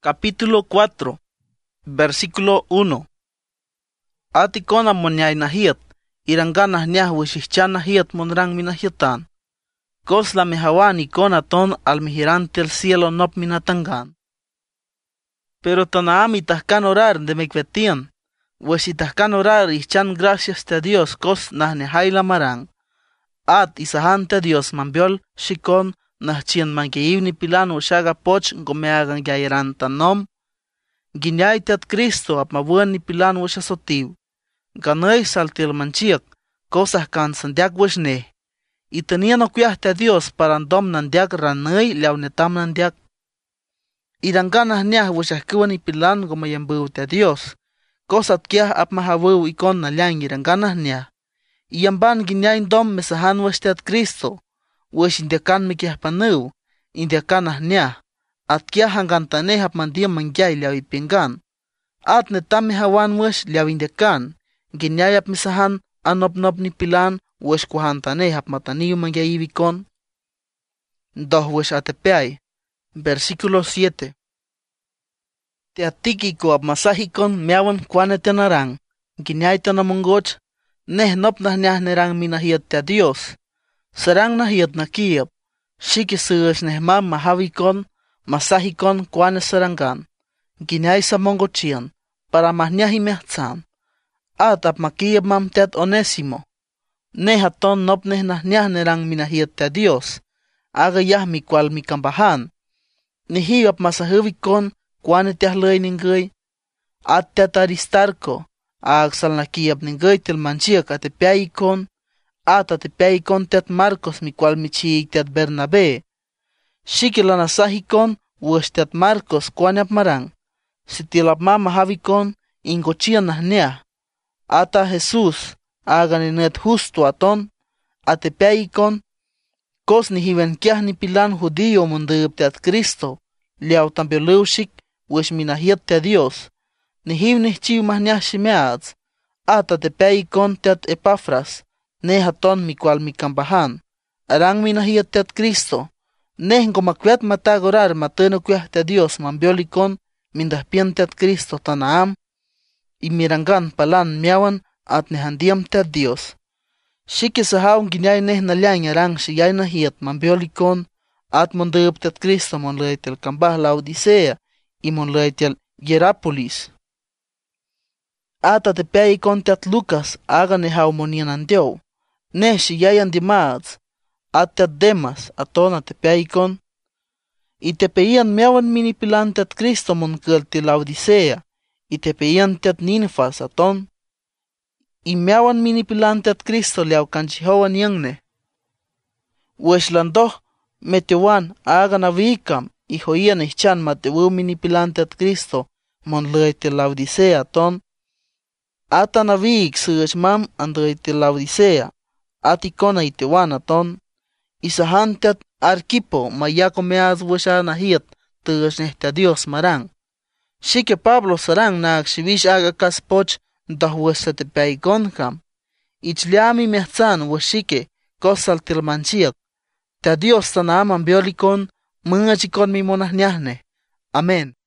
Capítulo 4, versículo 1. Atikona monyay nahiet, iranganah niah wishichan nahiet monrang minahiatan. Kos la mehawan ikona ton al mihirante el cielo nop minatangan. Pero tanaam itahkan orar de mekvetian, wishitahkan orar ichan gracias te Dios kos nahnehay la marang. At isahante Dios mambiol shikon nachien mangiiv ni pilan ushaga poch gomeagan gairan tanom. Ginyay tet Cristo ap mabuen ni pilan ushasotiv. Ganay saltil manchiak, cosas kan sandiak wishne. Y tenían ocuiah te Dios para andom nandiak ranay leaunetam nandiak. Iranganah niah wishahkuan ni pilan gomayambu te Dios. Cosat kiah ap mahawu ikon nalyang iranganah niah. Iyamban ginyay dom mesahan wishtet Cristo. Wish indiakan mikiah panew, indiakanah niah. At kiah hangantaneh ap mandiam mangyay liaw ipingan. At netam mihawan wish liaw indiakan. Ginyay ap misahan anop ni pilan wish kuhantaneh ap mataniw mangyay ibikon. Doh wish atepeay. Versículo 7. Te atikiko ap masahikon meawan kuane tenarang. Ginyay tenamongoch. Neh nop nah niah nerang minahiat te Dios. Serang nahiat nakiap. Shiki suus nehmam mahavikon. Masahikon kuane serangan. Ginyay sa mongochian. Para mahniahi mehtsan. At ap makiap mam tet Onésimo. Neh aton nop neh nah niah nerang minahiat te Dios. Aga yah mi kual mi kambahan. Nihi ap masahavikon kuane tiah lay ningay. At tet Aristarco. Ag sal nakiap ningay til manchiak atepeaikon. At atepeaikon tet Marcos mi kual mi chiik tet Bernabé. Shikila nasahikon wish tet Marcos kuane ap marang. Sitilap mama havikon ingochian nah niah. Ata Jesús aganenet justo aton. Atepeaikon. Kos ni hiven kiah ni pilan judío mundup tet Cristo. Liaw tambiolewshik wish minahiat te Dios. Ni hiv ni chiw mahniah shimeats. Ata tepeaikon tet Epafras. Neh aton mi kual mi kambahan. Arang minahiat tet Cristo. Neh ngomakwet matagorar matenokuah te Dios mambiolikon mindahpian tet Cristo tanaam. Y mirangan palan miawan at nehandiam tet Dios. Shiki sahaw ginyay neh nalyang arang shiyay nahiat mambiolikon at mondup tet Cristo monlay tel kambah Laodicea y monlay tel Hierápolis. At atepeaikon tet Lucas aga nehaw monian andiow. Neh shiyay andimaats. At tet Demas aton atepeaikon. Y tepeian meawan minipilan tet Cristo monkel til Laodicea. Y tepeian tet Ninfas aton. Y meawan minipilan tet Cristo liaw kanchihowan yangne. Weshlandoh metewan aga navikam. Y hoian ichan matewu minipilan tet Cristo monlay til Laodicea aton. Ata navik such mam andoy til Laodicea. Atikona itewan aton. Isahan tet Arquipo mayako meaz wesha nahiat tush nehte Dios marang. Shike Pablo sarang naag shivish aga kaspoch dah wesete peikon kam. Ichliami mehtsan weshike kosal tilmanchiak. Te Dios tanam ambiolikon mungachikon mi monahniahne. Amen.